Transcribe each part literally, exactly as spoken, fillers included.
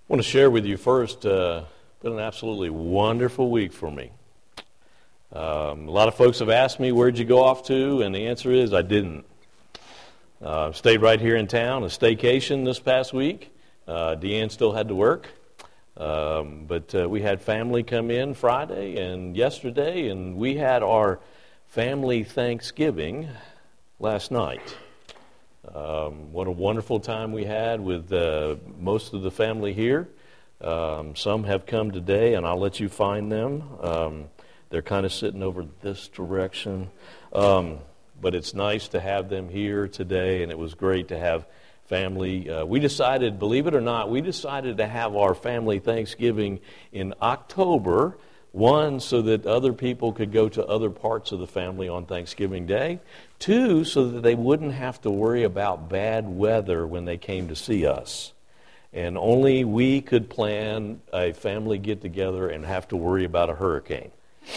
I want to share with you first, uh, it's been an absolutely wonderful week for me. Um, a lot of folks have asked me, where'd you go off to? And the answer is, I didn't. Uh, stayed right here in town, a staycation this past week. Uh, Deanne still had to work. Um, but uh, we had family come in Friday and yesterday, and we had our family Thanksgiving last night. Um, what a wonderful time we had with uh, most of the family here. Um, some have come today, and I'll let you find them. Um, they're kind of sitting over this direction. Um, but it's nice to have them here today, and it was great to have family. Uh, we decided, believe it or not, we decided to have our family Thanksgiving in October. One, so that other people could go to other parts of the family on Thanksgiving Day. Two, so that they wouldn't have to worry about bad weather when they came to see us. And only we could plan a family get-together and have to worry about a hurricane.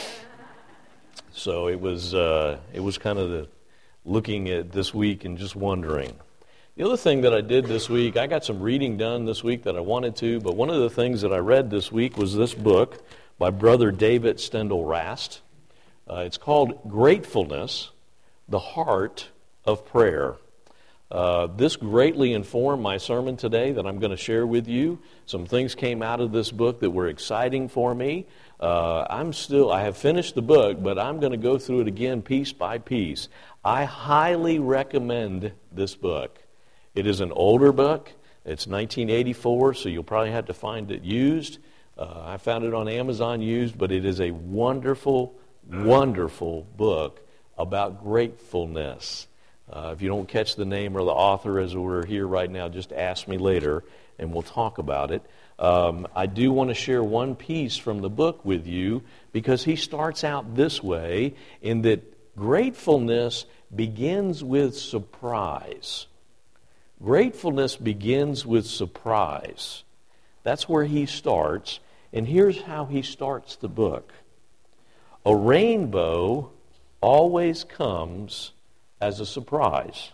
So it was uh, it was kind of the, looking at this week and just wondering. The other thing that I did this week, I got some reading done this week that I wanted to, but one of the things that I read this week was this book by Brother David Steindl-Rast. Uh, it's called Gratefulness, the Heart of Prayer. Uh, this greatly informed my sermon today that I'm going to share with you. Some things came out of this book that were exciting for me. Uh, I'm still, I have finished the book, but I'm going to go through it again piece by piece. I highly recommend this book. It is an older book. It's nineteen eighty-four, so you'll probably have to find it used. Uh, I found it on Amazon used, but it is a wonderful, wonderful book about gratefulness. Uh, if you don't catch the name or the author as we're here right now, just ask me later, and we'll talk about it. Um, I do want to share one piece from the book with you, because he starts out this way, in that gratefulness begins with surprise. Gratefulness begins with surprise. That's where he starts. And here's how he starts the book. A rainbow always comes as a surprise.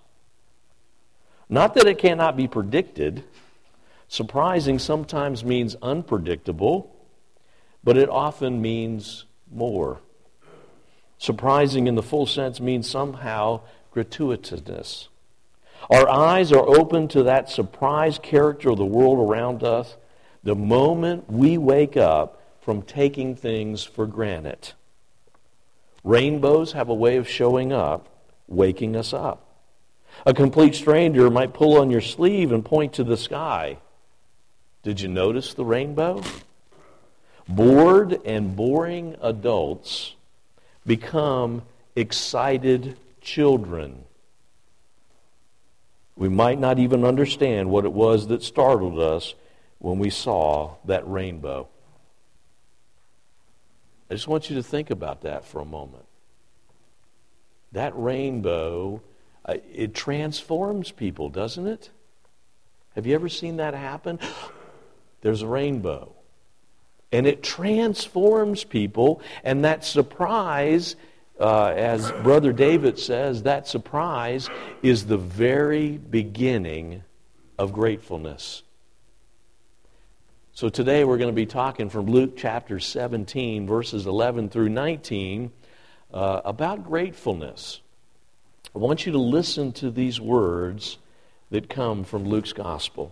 Not that it cannot be predicted. Surprising sometimes means unpredictable, but it often means more. Surprising in the full sense means somehow gratuitousness. Our eyes are open to that surprise character of the world around us the moment we wake up from taking things for granted. Rainbows have a way of showing up, waking us up. A complete stranger might pull on your sleeve and point to the sky. Did you notice the rainbow? Bored and boring adults become excited children. We might not even understand what it was that startled us when we saw that rainbow. I just want you to think about that for a moment. That rainbow, it transforms people, doesn't it? Have you ever seen that happen? There's a rainbow. And it transforms people, and that surprise, uh, as Brother David says, that surprise is the very beginning of gratefulness. So today we're going to be talking from Luke chapter seventeen, verses eleven through nineteen, uh, about gratefulness. I want you to listen to these words that come from Luke's gospel.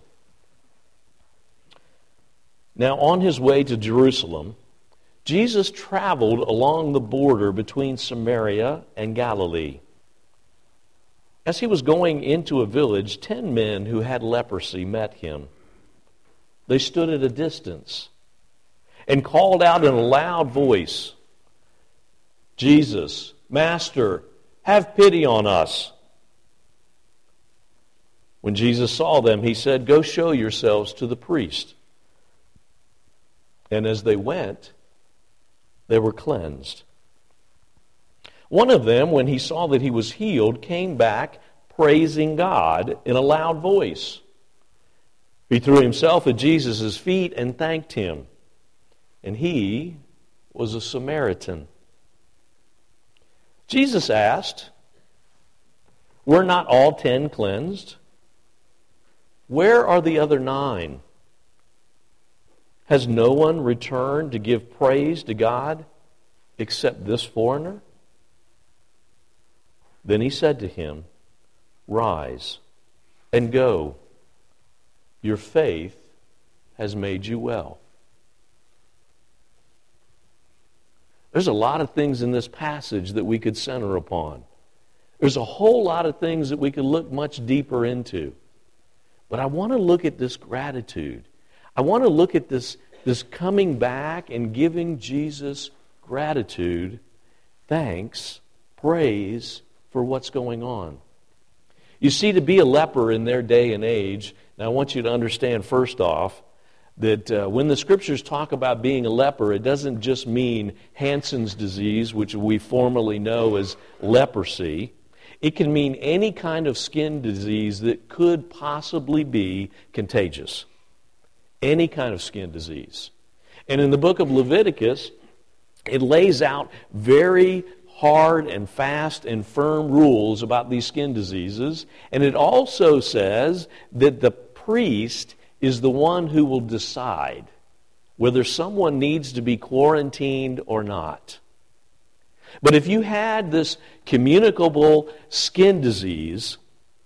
Now, on his way to Jerusalem, Jesus traveled along the border between Samaria and Galilee. As he was going into a village, ten men who had leprosy met him. They stood at a distance and called out in a loud voice, "Jesus, Master, have pity on us." When Jesus saw them, he said, "Go show yourselves to the priest." And as they went, they were cleansed. One of them, when he saw that he was healed, came back praising God in a loud voice. He threw himself at Jesus' feet and thanked him. And he was a Samaritan. Jesus asked, "Were not all ten cleansed? Where are the other nine? Has no one returned to give praise to God except this foreigner?" Then he said to him, "Rise and go. Your faith has made you well." There's a lot of things in this passage that we could center upon. There's a whole lot of things that we could look much deeper into. But I want to look at this gratitude. I want to look at this, this coming back and giving Jesus gratitude, thanks, praise for what's going on. You see, to be a leper in their day and age, now I want you to understand first off that uh, when the Scriptures talk about being a leper, it doesn't just mean Hansen's disease, which we formerly know as leprosy. It can mean any kind of skin disease that could possibly be contagious. Any kind of skin disease. And in the book of Leviticus, it lays out very hard and fast and firm rules about these skin diseases. And it also says that the priest is the one who will decide whether someone needs to be quarantined or not. But if you had this communicable skin disease,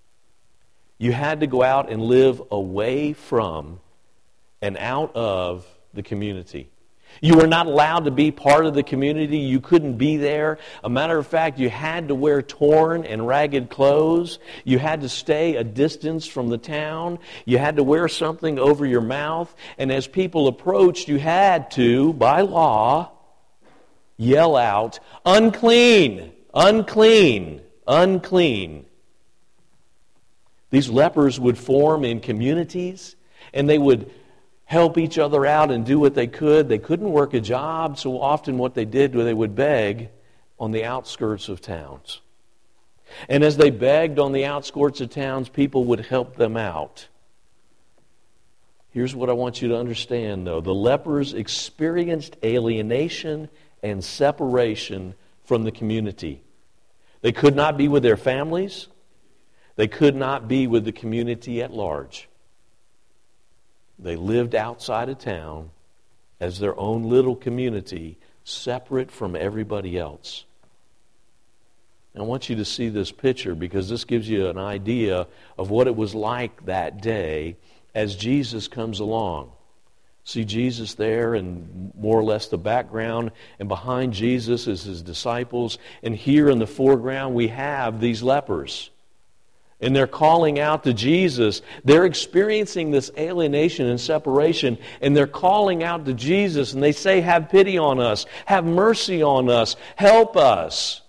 you had to go out and live away from and out of the community. You were not allowed to be part of the community. You couldn't be there. A matter of fact, you had to wear torn and ragged clothes. You had to stay a distance from the town. You had to wear something over your mouth. And as people approached, you had to, by law, yell out, "Unclean! Unclean! Unclean!" These lepers would form in communities, and they would help each other out and do what they could. They couldn't work a job, so often what they did was they would beg on the outskirts of towns. And as they begged on the outskirts of towns, people would help them out. Here's what I want you to understand, though. The lepers experienced alienation and separation from the community. They could not be with their families. They could not be with the community at large. They lived outside of town as their own little community, separate from everybody else. I want you to see this picture because this gives you an idea of what it was like that day as Jesus comes along. See Jesus there in more or less the background, and behind Jesus is his disciples, and here in the foreground we have these lepers. And they're calling out to Jesus. They're experiencing this alienation and separation, and they're calling out to Jesus, and they say, "Have pity on us. Have mercy on us. Help us."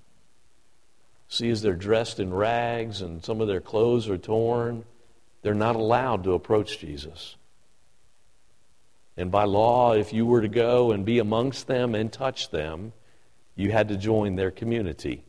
See, as they're dressed in rags and some of their clothes are torn, they're not allowed to approach Jesus. And by law, if you were to go and be amongst them and touch them, you had to join their community.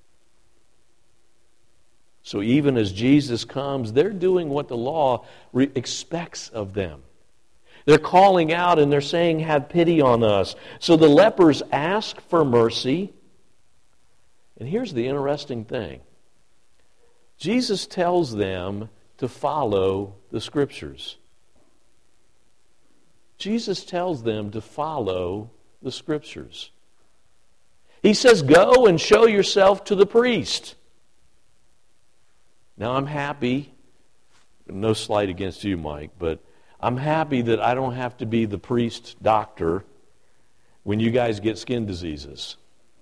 So even as Jesus comes, they're doing what the law re- expects of them. They're calling out and they're saying, "Have pity on us." So the lepers ask for mercy. And here's the interesting thing. Jesus tells them to follow the Scriptures. Jesus tells them to follow the Scriptures. He says, "Go and show yourself to the priest." Now, I'm happy, no slight against you, Mike, but I'm happy that I don't have to be the priest doctor when you guys get skin diseases.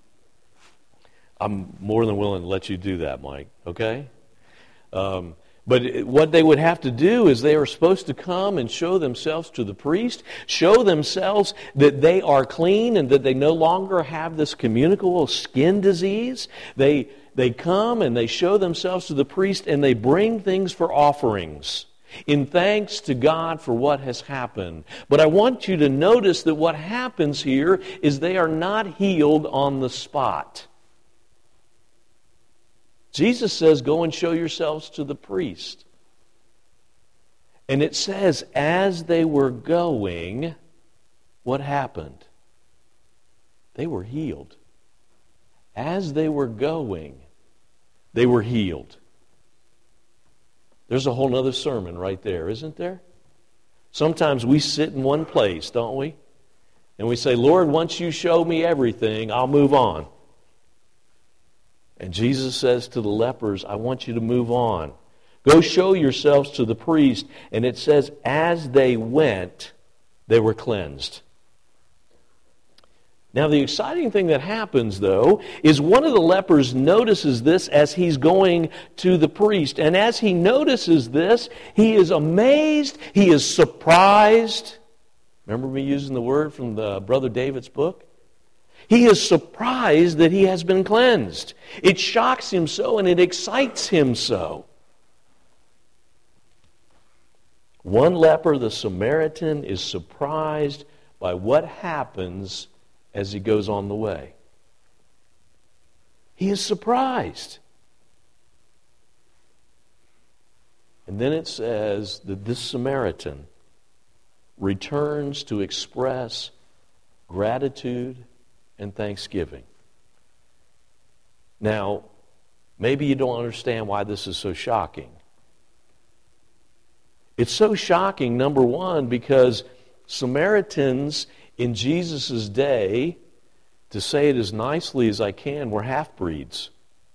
I'm more than willing to let you do that, Mike, okay? Um, but it, what they would have to do is they were supposed to come and show themselves to the priest, show themselves that they are clean and that they no longer have this communicable skin disease. They... They come and they show themselves to the priest and they bring things for offerings in thanks to God for what has happened. But I want you to notice that what happens here is they are not healed on the spot. Jesus says, "Go and show yourselves to the priest." And it says, as they were going, what happened? They were healed. As they were going, they were healed. There's a whole other sermon right there, isn't there? Sometimes we sit in one place, don't we? And we say, Lord, once you show me everything, I'll move on. And Jesus says to the lepers, I want you to move on. Go show yourselves to the priest. And it says, as they went, they were cleansed. Now, the exciting thing that happens, though, is one of the lepers notices this as he's going to the priest. And as he notices this, he is amazed, he is surprised. Remember me using the word from the Brother David's book? He is surprised that he has been cleansed. It shocks him so, and it excites him so. One leper, the Samaritan, is surprised by what happens as he goes on the way. He is surprised. And then it says that this Samaritan returns to express gratitude and thanksgiving. Now, maybe you don't understand why this is so shocking. It's so shocking, number one, because Samaritans in Jesus' day, to say it as nicely as I can, were half-breeds.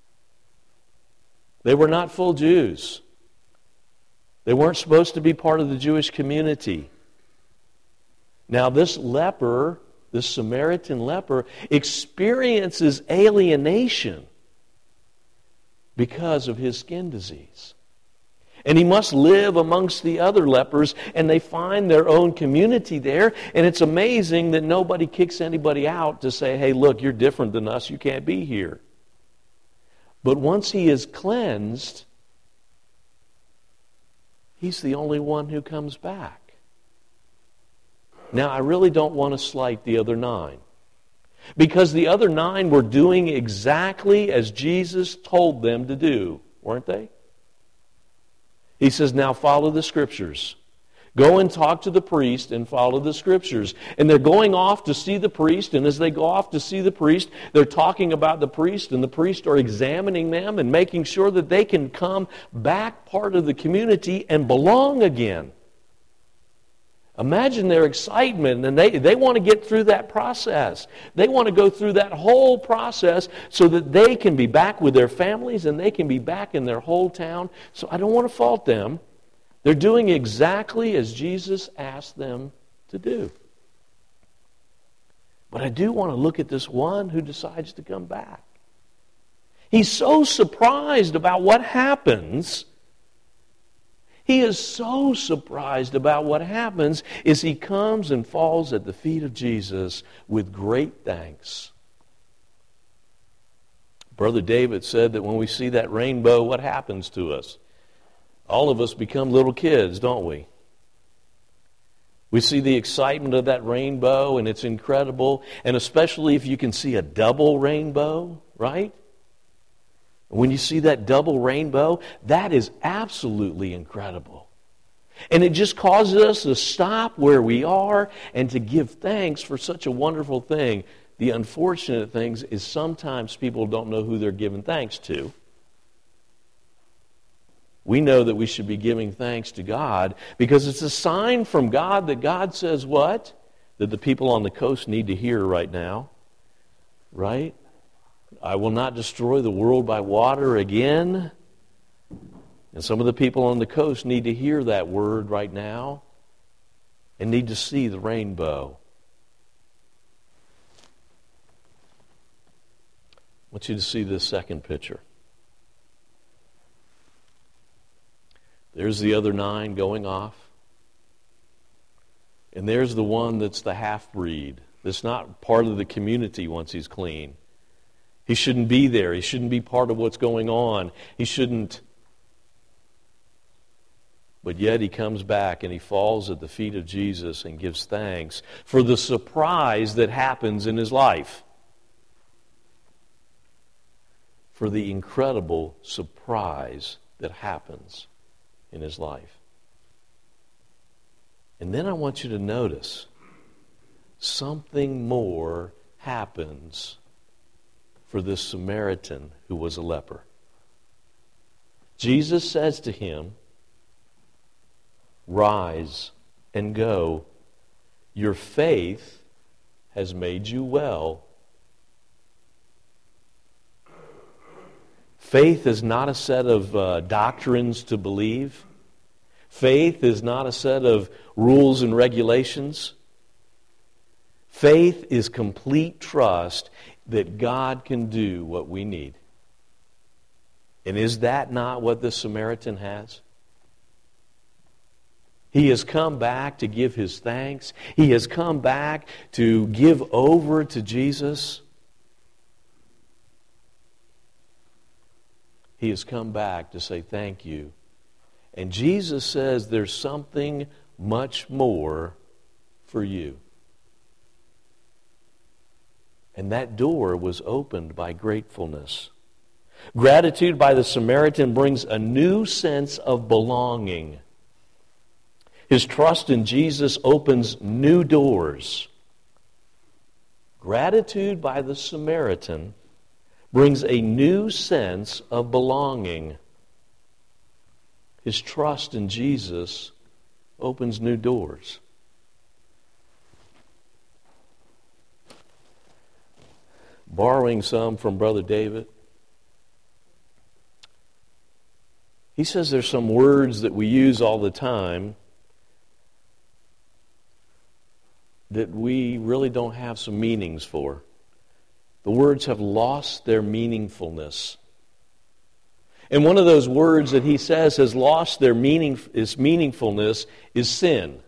They were not full Jews. They weren't supposed to be part of the Jewish community. Now this leper, this Samaritan leper, experiences alienation because of his skin disease. And he must live amongst the other lepers, and they find their own community there. And it's amazing that nobody kicks anybody out to say, hey, look, you're different than us, you can't be here. But once he is cleansed, he's the only one who comes back. Now, I really don't want to slight the other nine, because the other nine were doing exactly as Jesus told them to do, weren't they? He says, now follow the Scriptures. Go and talk to the priest and follow the Scriptures. And they're going off to see the priest, and as they go off to see the priest, they're talking about the priest, and the priest are examining them and making sure that they can come back part of the community and belong again. Imagine their excitement, and they, they want to get through that process. They want to go through that whole process so that they can be back with their families and they can be back in their whole town. So I don't want to fault them. They're doing exactly as Jesus asked them to do. But I do want to look at this one who decides to come back. He's so surprised about what happens. He is so surprised about what happens as he comes and falls at the feet of Jesus with great thanks. Brother David said that when we see that rainbow, what happens to us? All of us become little kids, don't we? We see the excitement of that rainbow, and it's incredible. And especially if you can see a double rainbow, right? When you see that double rainbow, that is absolutely incredible. And it just causes us to stop where we are and to give thanks for such a wonderful thing. The unfortunate thing is sometimes people don't know who they're giving thanks to. We know that we should be giving thanks to God because it's a sign from God that God says what? That the people on the coast need to hear right now. Right? I will not destroy the world by water again. And some of the people on the coast need to hear that word right now and need to see the rainbow. I want you to see this second picture. There's the other nine going off. And there's the one that's the half-breed, that's not part of the community once he's clean. He shouldn't be there. He shouldn't be part of what's going on. He shouldn't. But yet he comes back and he falls at the feet of Jesus and gives thanks for the surprise that happens in his life. For the incredible surprise that happens in his life. And then I want you to notice something more happens for this Samaritan who was a leper. Jesus says to him, "Rise and go. Your faith has made you well." Faith is not a set of uh, doctrines to believe. Faith is not a set of rules and regulations. Faith is complete trust that God can do what we need. And is that not what this Samaritan has? He has come back to give his thanks. He has come back to give over to Jesus. He has come back to say thank you. And Jesus says there's something much more for you. And that door was opened by gratefulness. Gratitude by the Samaritan brings a new sense of belonging. His trust in Jesus opens new doors. Gratitude by the Samaritan brings a new sense of belonging. His trust in Jesus opens new doors. Borrowing some from Brother David, he says there's some words that we use all the time that we really don't have some meanings for. The words have lost their meaningfulness. And one of those words that he says has lost their meaning, its meaningfulness is sin.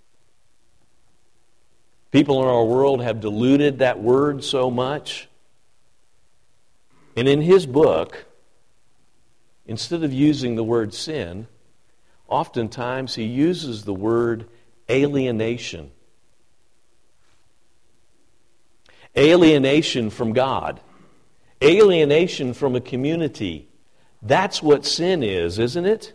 People in our world have diluted that word so much. And in his book, instead of using the word sin, oftentimes he uses the word alienation. Alienation from God. Alienation from a community. That's what sin is, isn't it?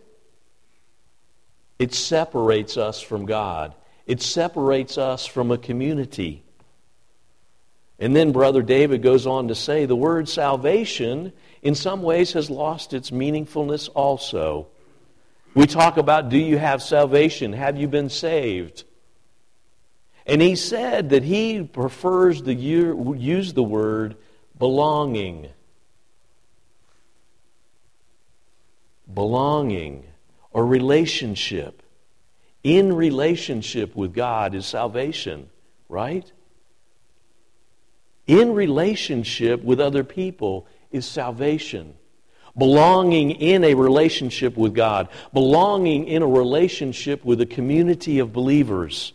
It separates us from God. It separates us from a community. And then Brother David goes on to say the word salvation in some ways has lost its meaningfulness also. We talk about, do you have salvation? Have you been saved? And he said that he prefers to use the word belonging. Belonging or relationship. In relationship with God is salvation, right? In relationship with other people is salvation. Belonging in a relationship with God. Belonging in a relationship with a community of believers.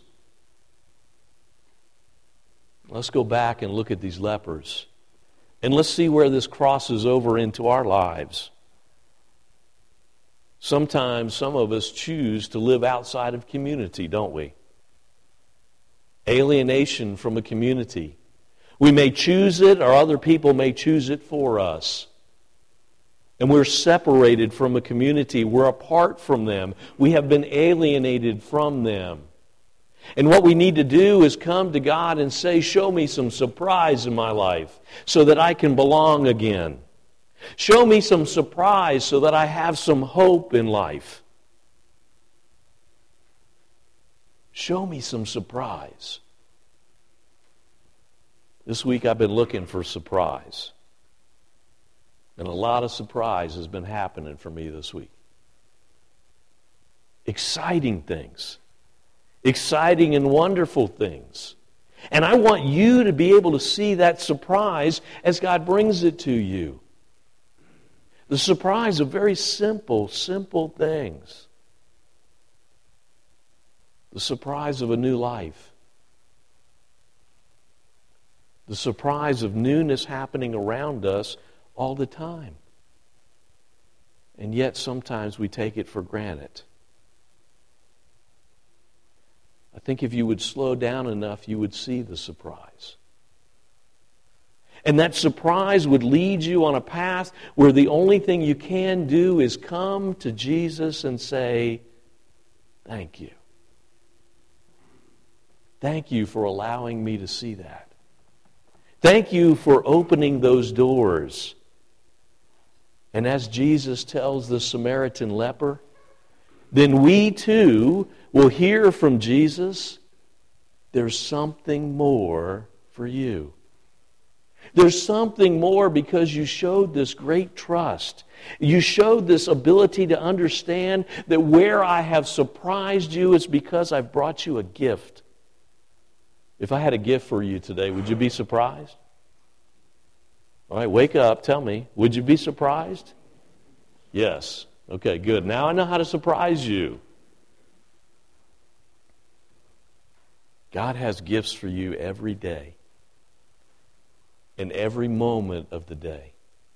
Let's go back and look at these lepers. And let's see where this crosses over into our lives. Sometimes some of us choose to live outside of community, don't we? Alienation from a community. We may choose it, or other people may choose it for us. And we're separated from a community. We're apart from them. We have been alienated from them. And what we need to do is come to God and say, show me some surprise in my life so that I can belong again. Show me some surprise so that I have some hope in life. Show me some surprise. This week I've been looking for surprise. And a lot of surprise has been happening for me this week. Exciting things. Exciting and wonderful things. And I want you to be able to see that surprise as God brings it to you. The surprise of very simple, simple things. The surprise of a new life. The surprise of newness happening around us all the time. And yet sometimes we take it for granted. I think if you would slow down enough, you would see the surprise. And that surprise would lead you on a path where the only thing you can do is come to Jesus and say, thank you. Thank you for allowing me to see that. Thank you for opening those doors. And as Jesus tells the Samaritan leper, then we too will hear from Jesus, there's something more for you. There's something more because you showed this great trust. You showed this ability to understand that where I have surprised you is because I've brought you a gift. If I had a gift for you today, would you be surprised? All right, wake up, tell me. Would you be surprised? Yes. Okay, good. Now I know how to surprise you. God has gifts for you every day. In every moment of the day.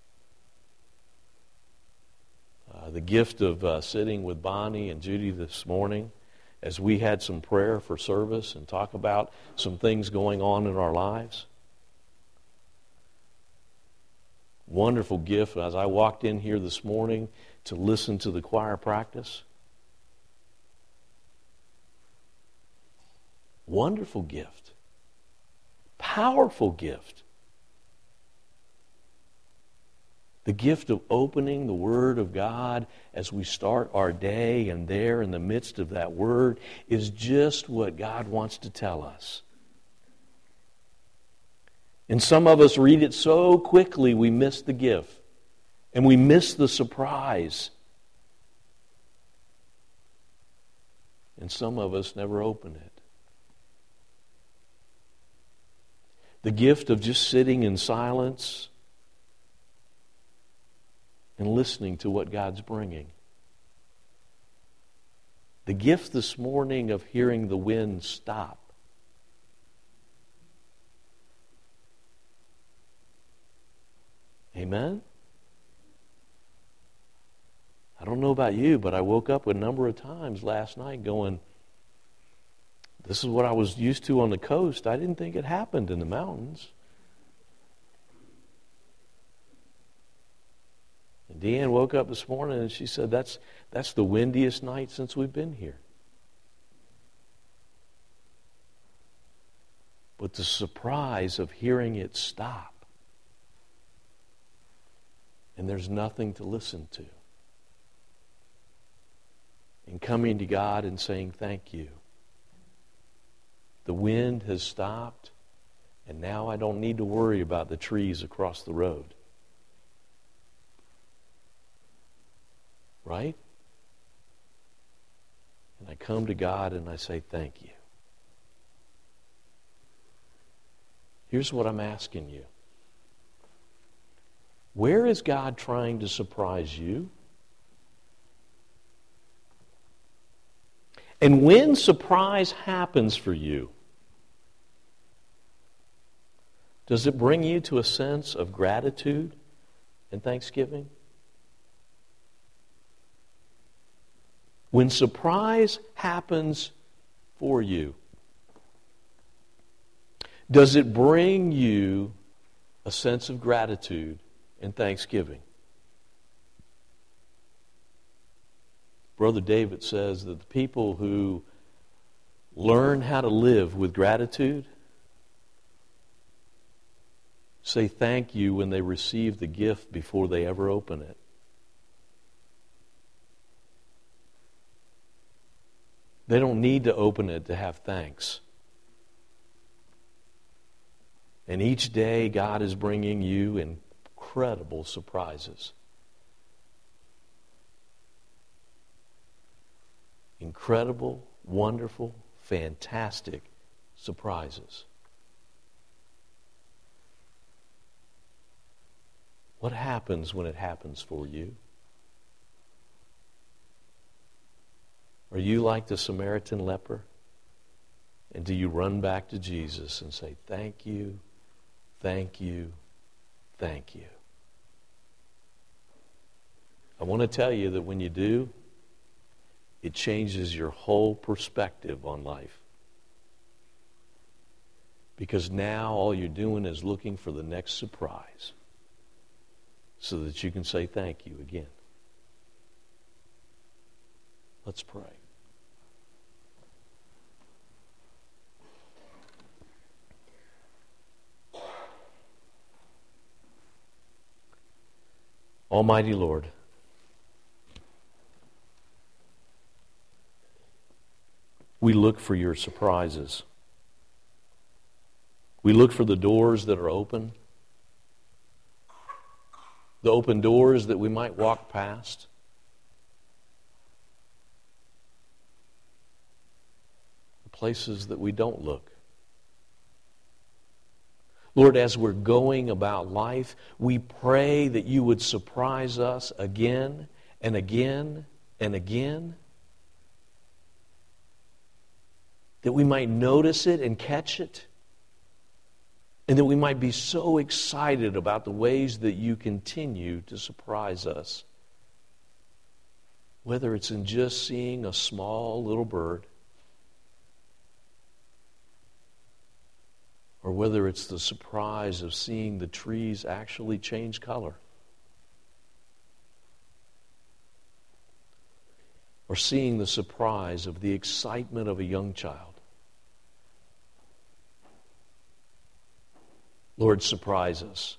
Uh, the gift of uh, sitting with Bonnie and Judy this morning as we had some prayer for service and talk about some things going on in our lives. Wonderful gift as I walked in here this morning to listen to the choir practice. Wonderful gift. Powerful gift. The gift of opening the Word of God as we start our day, and there in the midst of that Word is just what God wants to tell us. And some of us read it so quickly we miss the gift, and we miss the surprise. And some of us never open it. The gift of just sitting in silence and listening to what God's bringing. The gift this morning of hearing the wind stop. Amen? I don't know about you, but I woke up a number of times last night going, this is what I was used to on the coast. I didn't think it happened in the mountains. And Deanne woke up this morning and she said, that's, that's the windiest night since we've been here. But the surprise of hearing it stop. And there's nothing to listen to. And coming to God and saying, thank you. The wind has stopped, and now I don't need to worry about the trees across the road. Right? And I come to God and I say, thank you. Here's what I'm asking you. Where is God trying to surprise you? And when surprise happens for you, does it bring you to a sense of gratitude and thanksgiving? When surprise happens for you, does it bring you a sense of gratitude and thanksgiving? Brother David says that the people who learn how to live with gratitude say thank you when they receive the gift before they ever open it. They don't need to open it to have thanks. And each day God is bringing you incredible surprises. Incredible, wonderful, fantastic surprises. What happens when it happens for you? Are you like the Samaritan leper? And do you run back to Jesus and say, thank you, thank you, thank you? I want to tell you that when you do, it changes your whole perspective on life. Because now all you're doing is looking for the next surprise so that you can say thank you again. Let's pray. Almighty Lord, we look for your surprises. We look for the doors that are open, the open doors that we might walk past. The places that we don't look. Lord, as we're going about life, we pray that you would surprise us again and again and again. That we might notice it and catch it. And that we might be so excited about the ways that you continue to surprise us. Whether it's in just seeing a small little bird, or whether it's the surprise of seeing the trees actually change color, or seeing the surprise of the excitement of a young child. Lord, surprise us.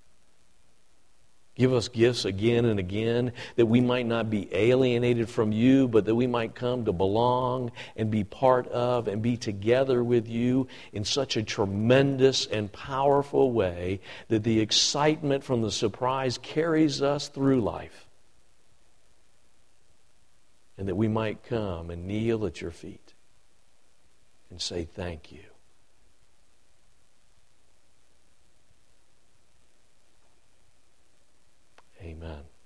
Give us gifts again and again that we might not be alienated from you, but that we might come to belong and be part of and be together with you in such a tremendous and powerful way that the excitement from the surprise carries us through life. And that we might come and kneel at your feet and say thank you. Amen.